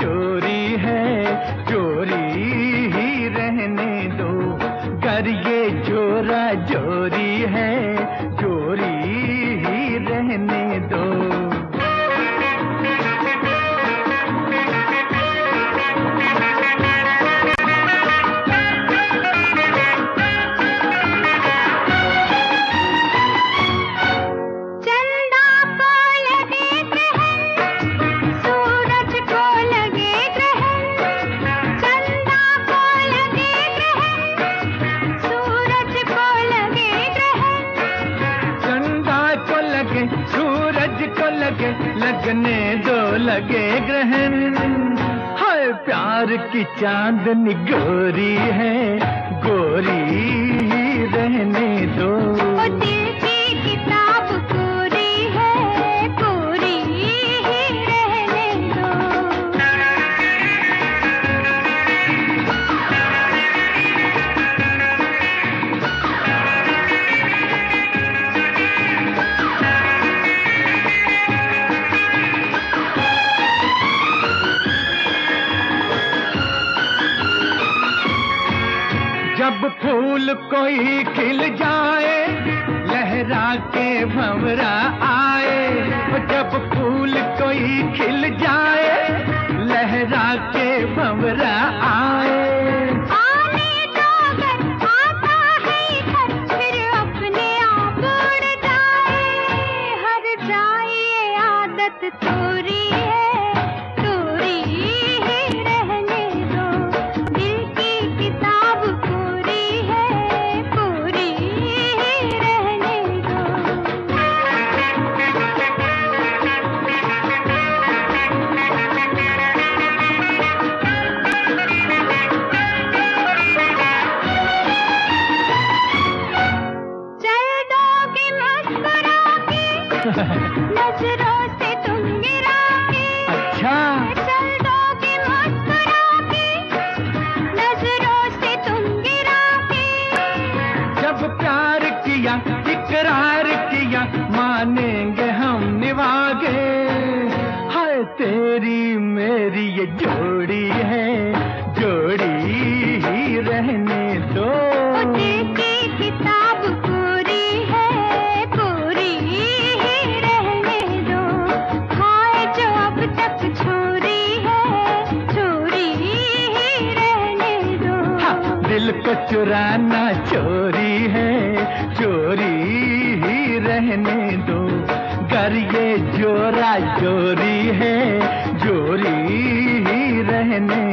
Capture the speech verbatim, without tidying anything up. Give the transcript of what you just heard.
जोरी है, जोरी ही रहने दो। गर ये जोरा जोरी है, जोरी ही रहने दो। सूरज को लगे, लगने दो लगे ग्रहण। हाय प्यार की चांदनी गोरी है, गोरी ही रहने दो। ओ दिल की किताब कोरी है, कोरी ही रहने दो। जब फूल कोई खिल जाए, लहरा के भंवरा आए। जब फूल कोई खिल जाए, लहरा के भंवरा आए। आने दो अगर आता है इधर, फिर अपने आप उड़ जाए। हर जाए ये आदत तोरी है, तोरी ही रहने दो। दिल की किताब कोरी है, कोरी ही रहने दो। चल दोगे मुस्कुरा के, नजरों से तुम गिरा के। अच्छा चल दोगे मुस्कुरा के, नजरों से तुम गिरा के। जब प्यार किया, इकरार किया, मानेंगे हम निभागे। हाय तेरी मेरी ये जोड़ी है, जोड़ी ही रहने दो। ओ दिल की किताब कोरी है, कोरी ही रहने दो। हाय जो अब तक छोरी है, छोरी ही रहने दो। हाँ, दिल को चुराना चोरी है, चोरी ही रहने दो। गर ये जोरा जोरी है, जोरी ही रहने